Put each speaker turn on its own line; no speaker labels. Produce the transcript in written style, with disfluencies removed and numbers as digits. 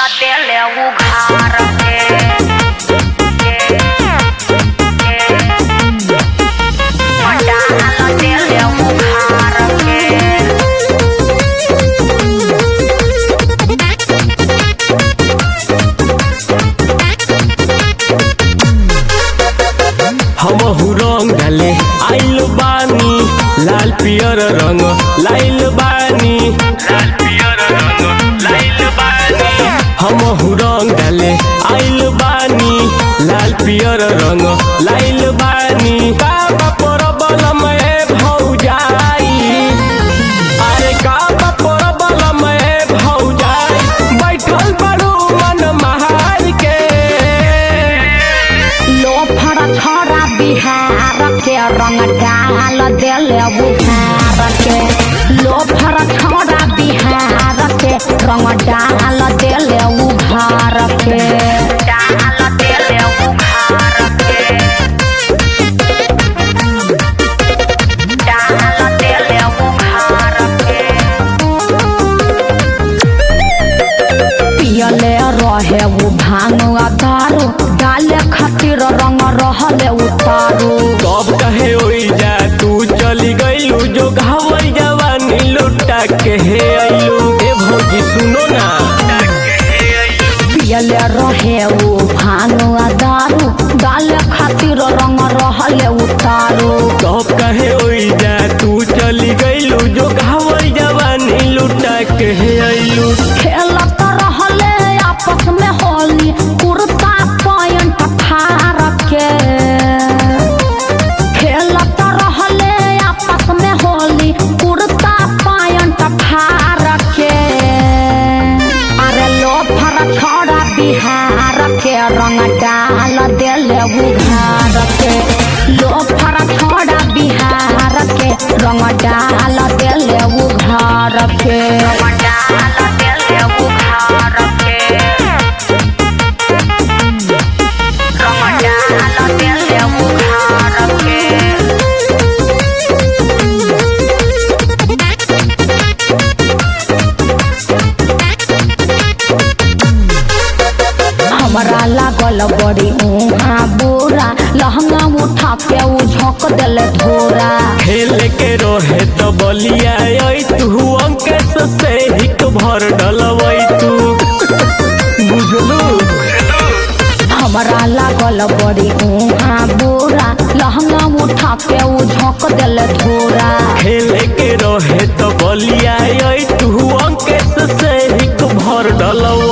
dele ughar
हमहु रंग डाले आइल बानी लाल पियर रंग लाइल बानी लाल पियर रंग लाइल बानी हमहु रंग डाले आइल बानी लाल पियर रंग लाइल बानी का परबल में भौजाई अरे का परबल में भौजाई बैठल बड़ू मन महार के
लो फड़ा छोड़ा बिहार के रंग डाल देले उघार के लो फड़ा छोड़ा बिहार के रंग डाल देले उघार के डाल देले उघार के डाल देले उघार के पियले रहे वो भांग दारू डाले खातिर रंग रहले उतारू
कब कहे ओई जा तू चली गईलू जो घावल जवानी लुटा के हे आइलू ए भौजी सुनो ना
पियले रहे वो भांग दारू डाले खातिर रंग रहले उतारू
कब कहे ओई जा तू चली गईलू जो घावल जवानी लुटा के हे आइलू
खेलत रहले आपस में होली कुर्ता पैंट फाड़ के खेलत रहले आपस में होली कुर्ता पैंट फाड़ के अरे लो फर छोड़ा बिहार के रंग डाल देले उघार के लो फर छोड़ा बिहार के रंग डाल देले उघार के रंग डाल देले उघार के रंग डाल देले उघार के हमरा लागल बड़ी ऊहा बोरा लहंगा उठा के उ झोंक देले धोरा
खेल के रहे तो बलिया आई तू अंकेश से हिक भर डलवई तू बुझलू
हमरा लागल बड़ी ऊहा बोरा लहंगा उठा के उ झोंक देले धोरा
खेल के रहे तो बलिया आई तू अंकेश से हिक भर डलवई